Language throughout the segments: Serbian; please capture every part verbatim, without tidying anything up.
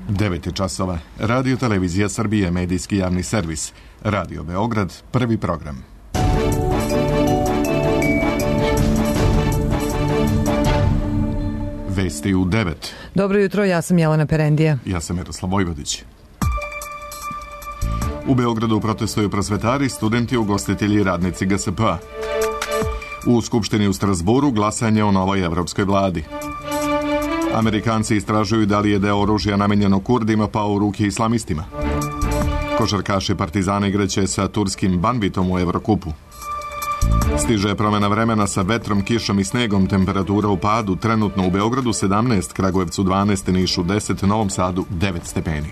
devet je časova. Radio Televizija Srbije, medijski javni servis. Radio Beograd, prvi program. Vesti u devet. Dobro jutro, ja sam Jelena Perendija. Ja sam Miroslav Vojvodić. U Beogradu protestuju prosvetari, studenti, ugostitelji i radnici G S P-a. U Skupštini u Strasburu glasanje o novoj evropskoj vladi. Amerikanci istražuju da li je deo oružja namenjeno Kurdima pao u ruke islamistima. Košarkaši Partizana igraće sa turskim Banvitom u Evrokupu. Stiže promjena vremena sa vetrom, kišom i snegom, temperatura u padu, trenutno u Beogradu sedamnaest, Kragujevcu dvanaest, Nišu deset, Novom Sadu devet stepeni.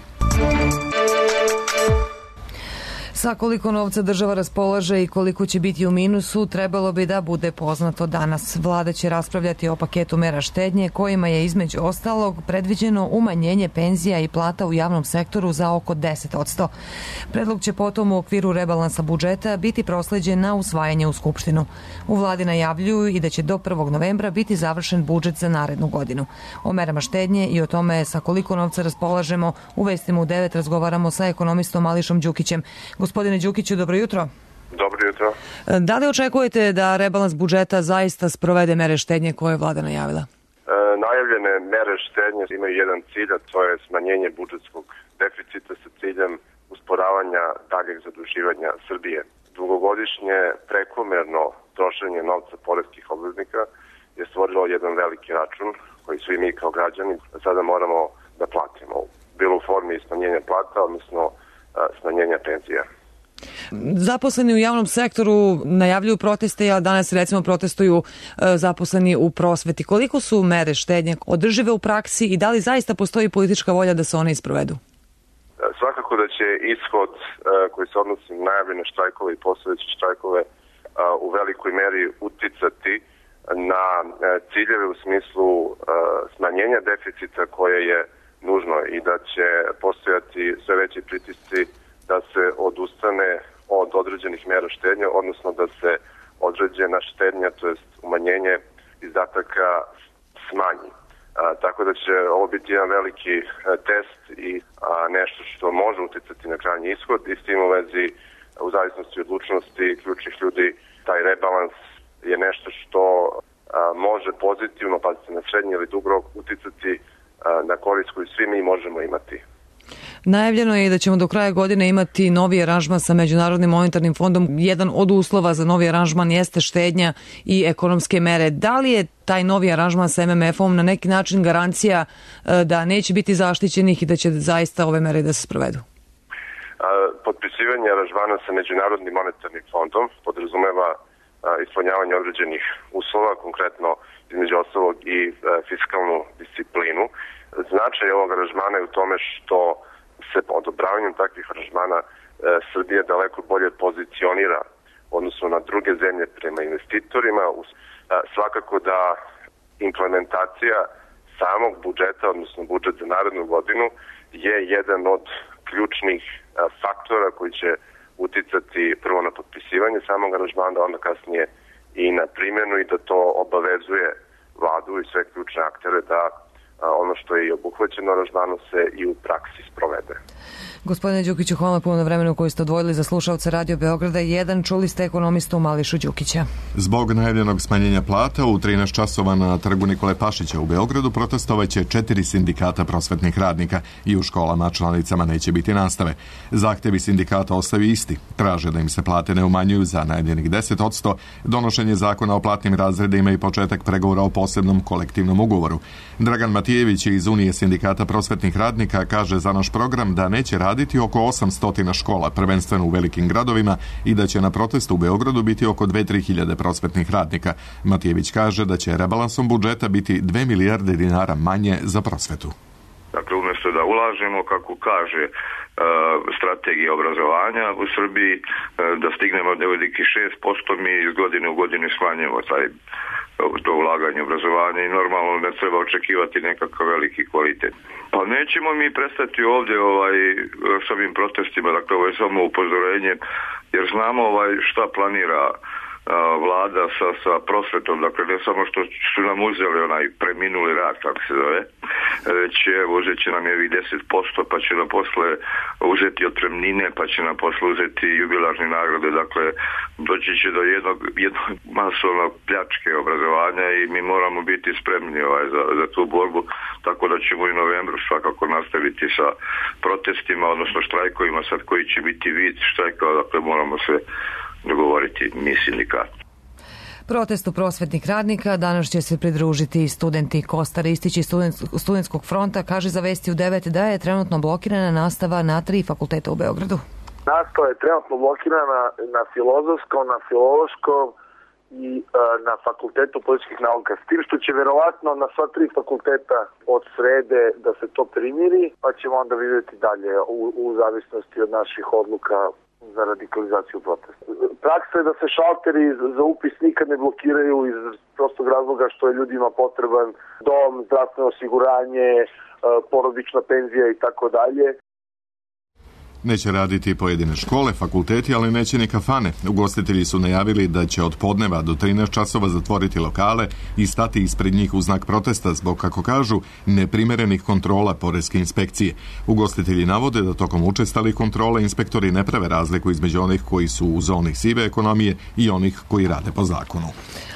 Sa koliko novca država raspolaže i koliko će biti u minusu, trebalo bi da bude poznato danas. Vlada će raspravljati o paketu mera štednje kojima je između ostalog predviđeno umanjenje penzija i plata u javnom sektoru za oko deset posto. Predlog će potom u okviru rebalansa budžeta biti prosleđen na usvajanje u Skupštinu. U vladi najavljuju i da će do prvog novembra biti završen budžet za narednu godinu. O merama štednje i o tome sa koliko novca raspolažemo u Vestima u devet razgovaramo sa ekonomistom Ališom Đukićem. Gospodine Đukiću, dobro jutro. Dobro jutro. Da li očekujete da rebalans budžeta zaista sprovede mere štednje koje je vlada najavila? E, najavljene mere štednje imaju jedan cilj, a to je smanjenje budžetskog deficita sa ciljem usporavanja daljeg zaduživanja Srbije. Dugogodišnje prekomerno trošenje novca poreskih obveznika je stvorilo jedan veliki račun koji svi mi kao građani sada moramo da platimo. Bilo u formi smanjenja plata, odnosno smanjenja penzija. Zaposleni u javnom sektoru najavljuju proteste, a danas recimo protestuju zaposleni u prosveti. Koliko su mere štednje održive u praksi i da li zaista postoji politička volja da se one isprovedu? Svakako da će ishod koji se odnosi na najavljene štrajkove i postojeće štrajkove u velikoj meri uticati na ciljeve u smislu smanjenja deficita koje je nužno i da će postojati sve veći pritisci da se odustane od određenih mera štednje, odnosno da se određena štednja, to jest umanjenje izdataka smanji. A, tako da će ovo biti jedan veliki a, test i a, nešto što može uticati na krajnji ishod i s tim u vezi u zavisnosti od odlučnosti ključnih ljudi taj rebalans je nešto što a, može pozitivno, pazite na srednji ili dug rok, uticati a, na korist koju svi mi možemo imati. Najavljeno je da ćemo do kraja godine imati novi aranžman sa Međunarodnim monetarnim fondom. Jedan od uslova za novi aranžman jeste štednja i ekonomske mere. Da li je taj novi aranžman sa M M F-om na neki način garancija da neće biti zaštićenih i da će zaista ove mere da se sprovedu? Potpisivanje aranžmana sa Međunarodnim monetarnim fondom podrazumeva ispunjavanje određenih uslova, konkretno između ostalog i fiskalnu disciplinu. Značaj ovog aranžmana je u tome što se odobravanjem takvih aranžmana e, Srbija daleko bolje pozicionira odnosno na druge zemlje prema investitorima. E, svakako da implementacija samog budžeta, odnosno budžet za narednu godinu, je jedan od ključnih e, faktora koji će uticati prvo na potpisivanje samog aranžmana, onda kasnije i na primjenu i da to obavezuje vladu i sve ključne aktere da ono što je i obuhvaćeno aranžmanom se i u praksi sprovede. Gospodine Đukiću, hvala puno na vremenu koju ste odvojili za slušalce Radio Beograda jedan. Čuli ste ekonomistu Mališu Đukića. Zbog najavljenog smanjenja plata u trinaest časova na trgu Nikole Pašića u Beogradu protestovaće četiri sindikata prosvetnih radnika i u školama članicama neće biti nastave. Zahtevi sindikata ostaju isti. Traže da im se plate ne umanjuju za najavljenih deset posto, donošenje zakona o platnim razredima i početak pregovora o posebnom kolektivnom ugovoru. Dragan Matijević iz Unije sindikata prosvetnih radnika kaže za naš program da neće raditi oko osamsto škola, prvenstveno u velikim gradovima, i da će na protestu u Beogradu biti oko dve do tri hiljade prosvetnih radnika. Matijević kaže da će rebalansom budžeta biti dve milijarde dinara manje za prosvetu. Dakle, umjesto da ulažemo, kako kaže e, strategija obrazovanja u Srbiji, e, da stignemo devedeset šest posto, mi iz godine u godinu smanjujemo taj to ulaganje u obrazovanje i normalno ne treba očekivati nekakav veliki kvalitet. Pa nećemo mi prestati ovdje ovaj, s ovim protestima, dakle ovo je samo upozorenje, jer znamo ovaj, šta planira a, vlada sa, sa prosvetom, dakle ne samo što su nam uzeli onaj preminuli rad, kako se zove, će, uzet će nam je ovih deset posto, pa će nam posle uzeti otpremnine, pa će nam posle uzeti jubilarne nagrade. Dakle, doći će do jednog, jednog masovnog pljačke obrazovanja i mi moramo biti spremni ovaj, za, za tu borbu, tako da ćemo i novembru svakako nastaviti sa protestima, odnosno štrajkovima, sad koji će biti vid štrajkova, dakle moramo se dogovoriti mi sindikat. Protestu prosvetnih radnika danas će se pridružiti i studenti. Kostar Ristić iz Studentskog fronta kaže za Vesti u devet da je trenutno blokirana nastava na tri fakulteta u Beogradu. Nastava je trenutno blokirana na filozofskom, na filološkom i e, na fakultetu političkih nauka. S tim što će verovatno na sva tri fakulteta od srede da se to primiri, pa ćemo onda vidjeti dalje u, u zavisnosti od naših odluka za radikalizaciju protesta. Praksa je da se šalteri za upis nikad ne blokiraju iz prostog razloga što je ljudima potreban dom, zdravstveno osiguranje, porodična penzija i tako dalje. Neće raditi pojedine škole, fakulteti, ali neće ni kafane. Ugostitelji su najavili da će od podneva do trinaest časova zatvoriti lokale i stati ispred njih u znak protesta zbog, kako kažu, neprimerenih kontrola poreske inspekcije. Ugostitelji navode da tokom učestalih kontrola inspektori ne prave razliku između onih koji su u zoni sive ekonomije i onih koji rade po zakonu.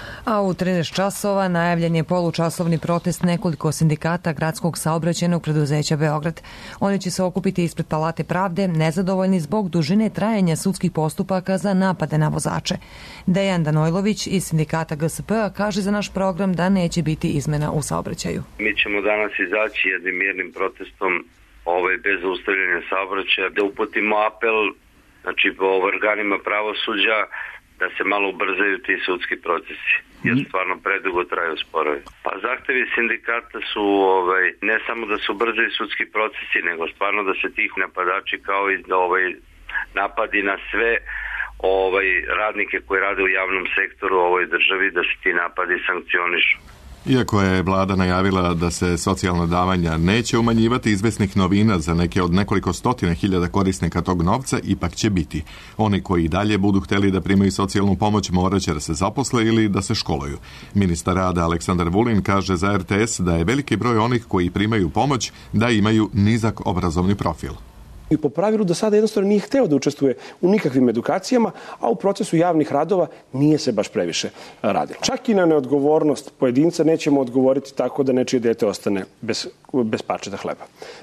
A u trinaest časova najavljen je polučasovni protest nekoliko sindikata gradskog saobraćajnog preduzeća Beograd. Oni će se okupiti ispred Palate pravde, nezadovoljni zbog dužine trajanja sudskih postupaka za napade na vozače. Dejan Danojlović iz sindikata G S P-a kaže za naš program da neće biti izmena u saobraćaju. Mi ćemo danas izaći jednim mirnim protestom ovaj, bez zaustavljanja saobraćaja, da uputimo apel znači, po organima pravosuđa da se malo ubrzaju ti sudski procesi, jer stvarno predugo traju sporovi. Pa zahtevi sindikata su ovaj, ne samo da se ubrzaju sudski procesi, nego stvarno da se tih napadači kao i ovaj, napadi na sve ovaj, radnike koji rade u javnom sektoru u ovoj državi, da se ti napadi sankcionišu. Iako je vlada najavila da se socijalna davanja neće umanjivati, izvesnih novina za neke od nekoliko stotina hiljada korisnika tog novca ipak će biti. Oni koji dalje budu hteli da primaju socijalnu pomoć morat će da se zaposle ili da se školuju. Ministar rada Aleksandar Vulin kaže za R T S da je veliki broj onih koji primaju pomoć da imaju nizak obrazovni profil. I po pravilu do sada jednostavno nije hteo da učestvuje u nikakvim edukacijama, a u procesu javnih radova nije se baš previše radilo. Čak i na neodgovornost pojedinca nećemo odgovoriti tako da nečije dete ostane bez, bez parčeta hleba.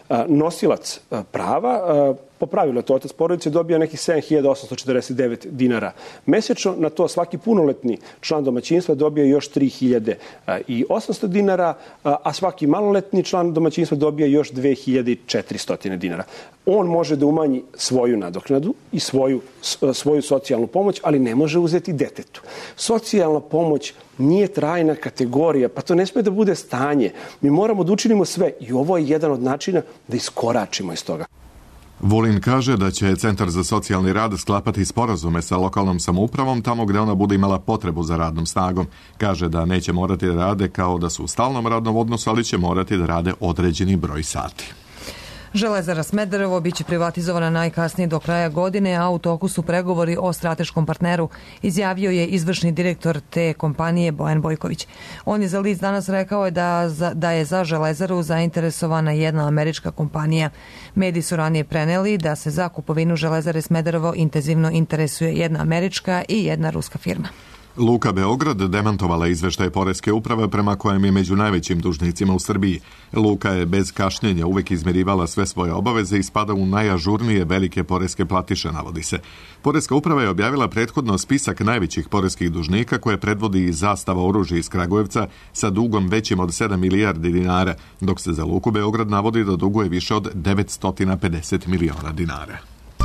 Nosilac prava, po pravilu to otac porodice, dobija nekih sedam hiljada osamsto četrdeset devet dinara mesečno, na to svaki punoletni član domaćinstva dobija još tri hiljade osamsto dinara, a svaki maloletni član domaćinstva dobija još dve hiljade četiristo dinara. On može da umanji svoju nadoknadu i svoju, svoju socijalnu pomoć, ali ne može uzeti detetu. Socijalna pomoć nije trajna kategorija, pa to ne sme da bude stanje. Mi moramo da učinimo sve i ovo je jedan od načina da iskoračimo iz toga. Vulin kaže da će Centar za socijalni rad sklapati sporazume sa lokalnom samoupravom tamo gde ona bude imala potrebu za radnom snagom. Kaže da neće morati da rade kao da su u stalnom radnom odnosu, ali će morati da rade određeni broj sati. Železara Smederevo biće privatizovana najkasnije do kraja godine, a u toku su pregovori o strateškom partneru, izjavio je izvršni direktor te kompanije Bojan Bojković. On je za list danas rekao je da, da je za Železaru zainteresovana jedna američka kompanija. Mediji su ranije preneli da se za kupovinu Železare Smederevo intenzivno interesuje jedna američka i jedna ruska firma. Luka Beograd demantovala izveštaj Poreske uprave prema kojem je među najvećim dužnicima u Srbiji. Luka je bez kašnjenja uvek izmirivala sve svoje obaveze i spada u najažurnije velike poreske platiše, navodi se. Poreska uprava je objavila prethodno spisak najvećih poreskih dužnika koje predvodi i Zastava oružja iz Kragujevca sa dugom većim od sedam milijardi dinara, dok se za Luku Beograd navodi da duguje više od devetsto pedeset miliona dinara.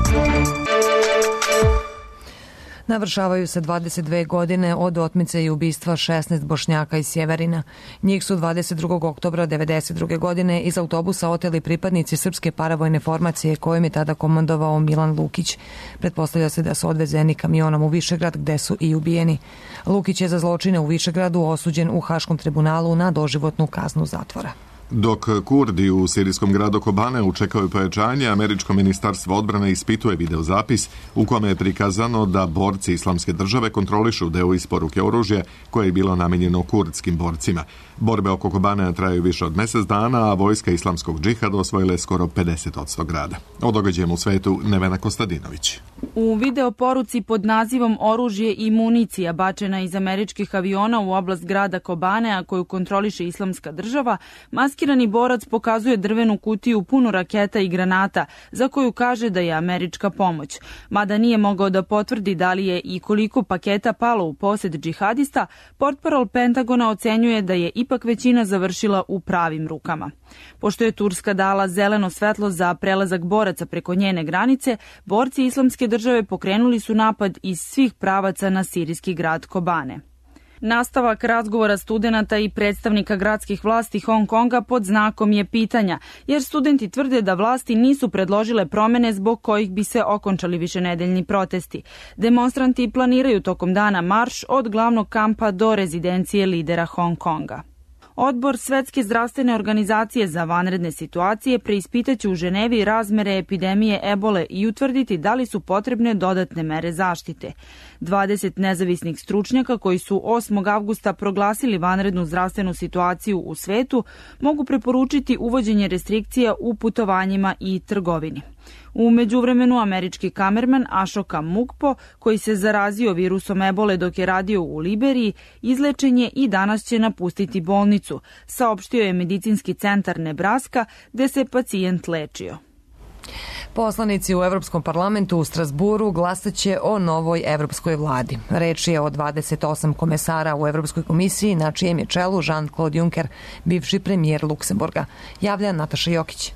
Navršavaju se dvadeset dve godine od otmice i ubistva šesnaest Bošnjaka iz Sjeverina. Njih su dvadeset drugog oktobra devedeset druge godine iz autobusa oteli pripadnici srpske paravojne formacije kojim je tada komandovao Milan Lukić. Pretpostavlja se da su odvezeni kamionom u Višegrad gde su i ubijeni. Lukić je za zločine u Višegradu osuđen u Haškom tribunalu na doživotnu kaznu zatvora. Dok Kurdi u sirijskom gradu Kobane učekaju pojačanje, američko ministarstvo odbrane ispituje videozapis u kome je prikazano da borci Islamske države kontrolišu deo isporuke oružja koje je bilo namijenjeno kurdskim borcima. Borbe oko Kobane traju više od mjesec dana, a vojska Islamskog džihada osvojila je skoro pedeset posto grada. O događajima u svetu Nevena Kostadinović. U video poruci pod nazivom Oružje i municija bačena iz američkih aviona u oblast grada Kobane, a koju kontroliše Islamska država, maskirani borac pokazuje drvenu kutiju punu raketa i granata, za koju kaže da je američka pomoć. Mada nije mogao da potvrdi da li je i koliko paketa palo u posjed džihadista, portparol Pentagona ocenjuje da je ipak većina završila u pravim rukama. Pošto je Turska dala zeleno svetlo za prelazak boraca preko njene granice, borci Islamske države pokrenuli su napad iz svih pravaca na sirijski grad Kobane. Nastavak razgovora studenata i predstavnika gradskih vlasti Hong Konga pod znakom je pitanja, jer studenti tvrde da vlasti nisu predložile promene zbog kojih bi se okončali višenedeljni protesti. Demonstranti planiraju tokom dana marš od glavnog kampa do rezidencije lidera Hong Konga. Odbor Svetske zdravstvene organizacije za vanredne situacije preispitaće u Ženevi razmere epidemije ebole i utvrditi da li su potrebne dodatne mere zaštite. dvadeset nezavisnih stručnjaka koji su osmog avgusta proglasili vanrednu zdravstvenu situaciju u svetu mogu preporučiti uvođenje restrikcija u putovanjima i trgovini. U međuvremenu američki kamerman Ashoka Mukpo, koji se zarazio virusom ebole dok je radio u Liberiji, izlečen je i danas će napustiti bolnicu, saopštio je medicinski centar Nebraska, gde se pacijent lečio. Poslanici u Evropskom parlamentu u Strasburu glasaće o novoj evropskoj vladi. Reč je o dvadeset osam komesara u Evropskoj komisiji, na čijem je čelu Jean-Claude Juncker, bivši premijer Luksemburga. Javlja Nataša Jokić.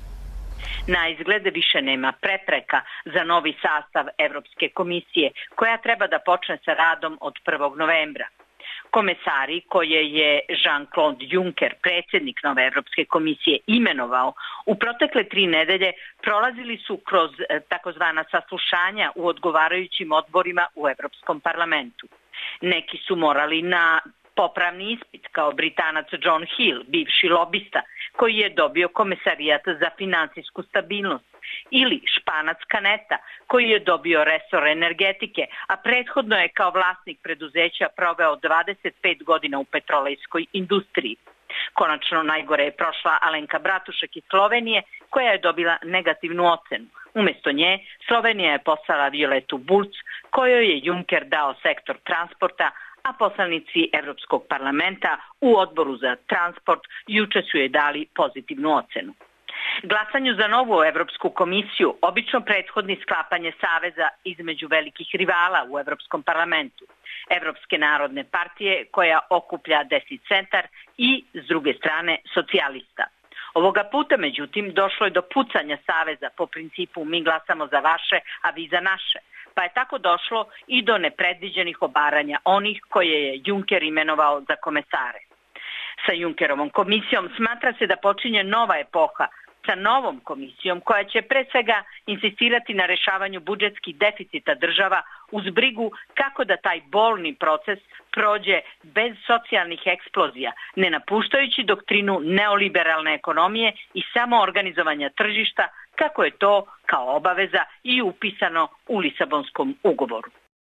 Na izglede više nema prepreka za novi sastav Evropske komisije, koja treba da počne sa radom od prvog novembra. Komesari koje je Jean-Claude Juncker, predsjednik nove Evropske komisije, imenovao u protekle tri nedelje, prolazili su kroz takozvana saslušanja u odgovarajućim odborima u Evropskom parlamentu. Neki su morali na popravni ispit, kao Britanac John Hill, bivši lobista, koji je dobio komesarijat za finansijsku stabilnost, ili Španac Kaneta, koji je dobio resor energetike, a prethodno je kao vlasnik preduzeća proveo dvadeset pet godina u petrolejskoj industriji. Konačno najgore je prošla Alenka Bratušek iz Slovenije, koja je dobila negativnu ocenu. Umjesto nje, Slovenija je poslala Violetu Bulc, kojoj je Juncker dao sektor transporta, a poslanici Evropskog parlamenta u odboru za transport juče su je dali pozitivnu ocenu. Glasanju za novu Evropsku komisiju obično prethodni sklapanje saveza između velikih rivala u Evropskom parlamentu, Evropske narodne partije koja okuplja desni centar i, s druge strane, socijalista. Ovoga puta, međutim, došlo je do pucanja saveza po principu mi glasamo za vaše, a vi za naše, pa je tako došlo i do nepredviđenih obaranja onih koje je Juncker imenovao za komesare. Sa Junckerovom komisijom smatra se da počinje nova epoha sa novom komisijom koja će pre svega insistirati na rešavanju budžetskih deficita država uz brigu kako da taj bolni proces prođe bez socijalnih eksplozija, ne napuštajući doktrinu neoliberalne ekonomije i samoorganizovanja tržišta kako je to kao obaveza i upisano u Lisabonskom ugovoru.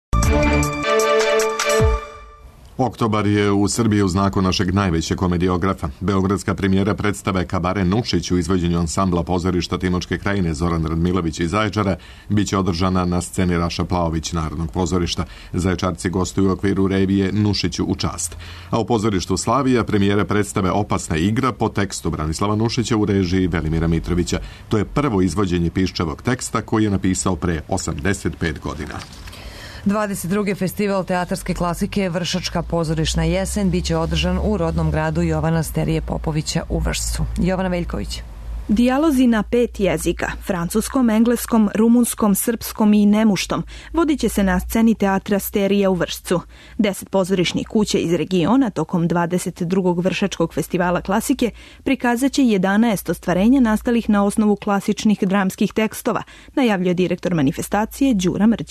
Oktobar je u Srbiji u znaku našeg najvećeg komediografa. Beogradska premijera predstave Kabare Nušić u izvođenju ansambla pozorišta Timočke krajine Zoran Radmilović iz Zaječara biće održana na sceni Raša Plaović Narodnog pozorišta. Zaječarci gostuju u okviru revije Nušiću u čast. A u pozorištu Slavija premijera predstave Opasna igra po tekstu Branislava Nušića u režiji Velimira Mitrovića. To je prvo izvođenje Piščevog teksta koji je napisao pre osamdeset pet godina. dvadeset drugi festival teatarske klasike Vršačka pozorišna jesen biće održan u rodnom gradu Jovana Sterije Popovića u Vršcu. Jovana Veljković. Dijalozi na pet jezika, francuskom, engleskom, rumunskom, srpskom i nemuštom, vodit će se na sceni teatra Sterija u Vršcu. Deset pozorišnih kuća iz regiona tokom dvadeset drugog Vršačkog festivala klasike prikazat će jedanaest ostvarenja nastalih na osnovu klasičnih dramskih tekstova, najavljuje direktor manifestacije Đura Mrđa.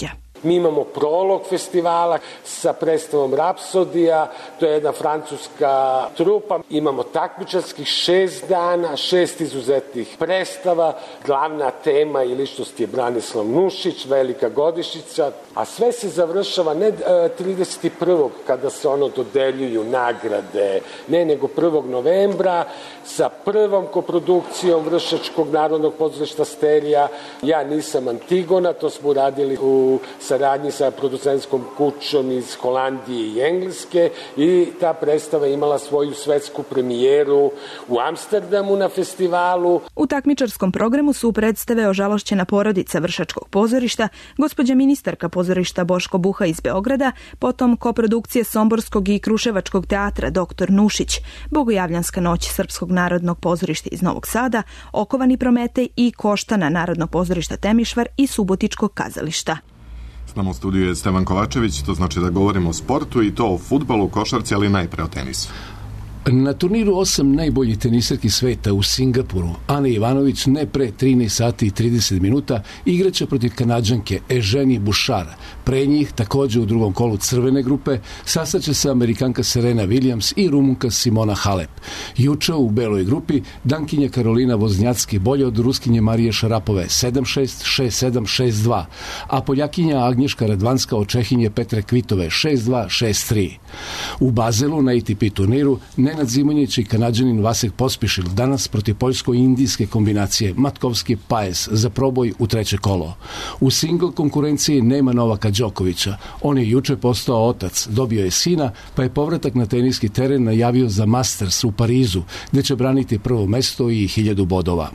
Mi imamo prolog festivala sa predstavom Rapsodija, to je jedna francuska trupa. Imamo takmičarskih šest dana, šest izuzetnih predstava. Glavna tema i ličnost je Branislav Nušić, velika godišnjica, a sve se završava ne trideset prvog kada se ono dodeljuju nagrade, ne nego prvog novembra sa prvom koprodukcijom Vršačkog narodnog pozorišta Sterija. Ja nisam Antigona, to smo uradili u saradnji sa producentskom kućom iz Holandije i Engleske i ta predstava imala svoju svetsku premijeru u Amsterdamu na festivalu. U takmičarskom programu su predstave Ožalošćena porodica Vršačkog pozorišta, gospođa ministarka pozorišta Boško Buha iz Beograda, potom koprodukcije Somborskog i Kruševačkog teatra Doktor Nušić, Bogojavljanska noć Srpskog narodnog pozorišta iz Novog Sada, Okovani Prometej i Koštana Narodnog pozorišta Temišvar i Subotičkog kazališta. S nama u studiju je Stevan Kovačević, to znači da govorimo o sportu i to o fudbalu, košarci, ali najpre o tenisu. Na turniru osam najboljih tenisarki sveta u Singapuru, Ana Ivanović ne pre trinaest sati i trideset minuta igraće protiv Kanađanke Eženi Bušara. Pre njih, također u drugom kolu crvene grupe, sastaće se Amerikanka Serena Williams i Rumunka Simona Halep. Juče u beloj grupi Dankinja Karolina Voznjacki bolje od Ruskinje Marije Šarapove sedam šest, šest sedam, šest dva, a Poljakinja Agnješka Radvanska od Čehinje Petre Kvitove šest dva, šest tri. U Bazelu na A T P turniru Nenad Zimonjić i Kanađanin Vasek Pospišil danas protiv poljsko-indijske kombinacije Matkovski-Paes za proboj u treće kolo. U single konkurenciji nema Novaka Đokovića. On je juče postao otac, dobio je sina, pa je povratak na teniski teren najavio za Masters u Parizu, gde će braniti prvo mesto i hiljadu bodova.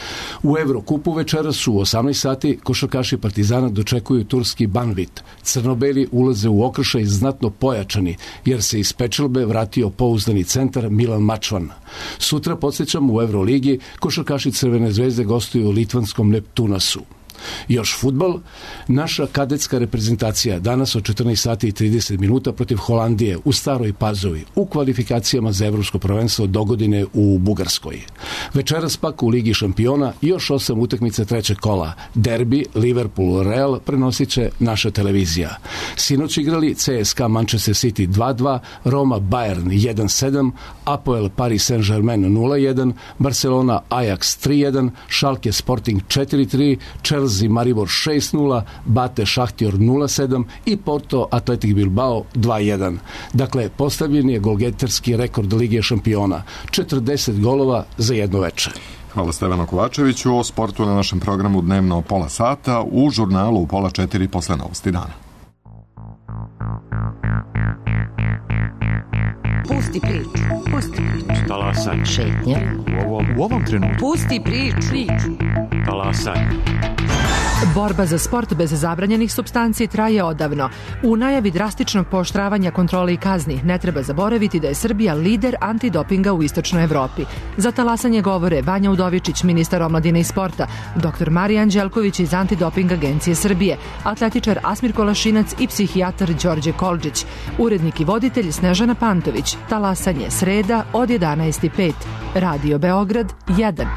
U Evrokupu večeras u osamnaest sati košarkaši Partizana dočekuju turski Banvit. Crnobeli ulaze u okršaj znatno pojačani, jer se iz Pečelbe vratio pouzdani centar Milan Mačvan. Sutra, podsjećam, u Evroligi košarkaši Crvene zvezde gostuju u litvanskom Neptunasu. Još fudbal, naša kadetska reprezentacija danas od četrnaest sati i trideset minuta protiv Holandije u Staroj Pazovi u kvalifikacijama za evropsko prvenstvo dogodine u Bugarskoj. Večeras pak u Ligi šampiona još osam utakmica trećeg kola. Derbi, Liverpool, Real prenosit će naša televizija. Sinoć igrali C S K A Manchester City dva dva, Roma Bayern jedan sedam, Apoel Paris Saint-Germain nula jedan, Barcelona Ajax tri jedan, Schalke Sporting četiri tri, Chelsea Maribor šest nula, Bate Šahtjor nula sedam i Porto Athletic Bilbao dva jedan. Dakle, postavljen je golgeterski rekord Lige šampiona. četrdeset golova za jedno veče. Hvala Stevanu Kovačeviću. O sportu na našem programu dnevno pola sata, u žurnalu u pola četiri posle novosti dana. Pusti priču. Pusti priču. Talasaj. Šetnja. U ovom, u ovom trenutku. Pusti priču. priču. Talasaj. Borba za sport bez zabranjenih supstanci traje odavno. U najavi drastičnog pooštravanja kontrole i kazni ne treba zaboraviti da je Srbija lider antidopinga u istočnoj Evropi. Za talasanje govore Vanja Udovičić, ministar omladine i sporta, doktor Marija Anđelković iz Antidoping agencije Srbije, atletičar Asmir Kolašinac i psihijatar Đorđe Kolđić, urednik i voditelj Snežana Pantović. Talasanje sreda od jedanaest i pet. Radio Beograd jedan.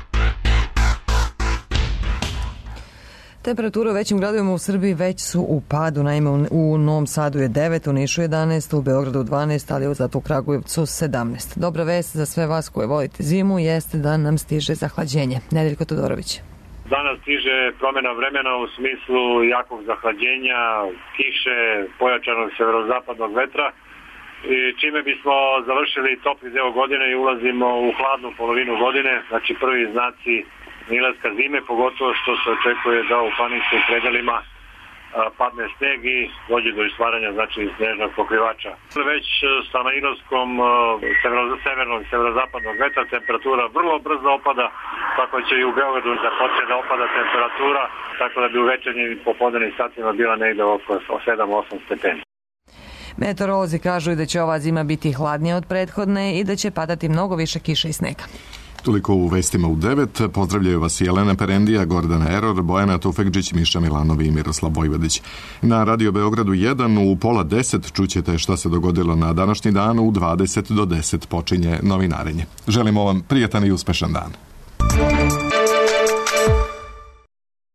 Temperature u većim gradovima u Srbiji već su u padu. Naime, u Novom Sadu je devet, u Nišu jedanaest, u Beogradu dvanaest, ali zato u Kragujevcu sedamnaest. Dobra vest za sve vas koje volite zimu jeste da nam stiže zahlađenje. Nedeljko Todorović. Danas stiže promjena vremena u smislu jakog zahlađenja, kiše, pojačanog severozapadnog vetra, i čime bismo završili topli deo godine i ulazimo u hladnu polovinu godine, znači prvi znaci nilaska zime, pogotovo što se očekuje da u planinskim predelima padne sneg i dođe do istvaranja znači snežnog pokrivača. Već sa nailaskom severnog i severozapadnog vetra temperatura vrlo brzo opada, tako će i u Beogradu da počne da opada temperatura, tako da bi u večernjim i popodnevnim satima bila negde oko sedam osam stepeni. Meteorolozi kažu i da će ova zima biti hladnija od prethodne i da će padati mnogo više kiše i snega. Toliko u vestima u devet. Pozdravljaju vas Jelena Perendija, Gordana Eror, Bojana Tufekđić, Miša Milanovi i Miroslav Vojvodić. Na Radio Beogradu jedan u pola deset čućete šta se dogodilo na današnji dan. U dvadeset do deset počinje novinarenje. Želimo vam prijatan i uspešan dan.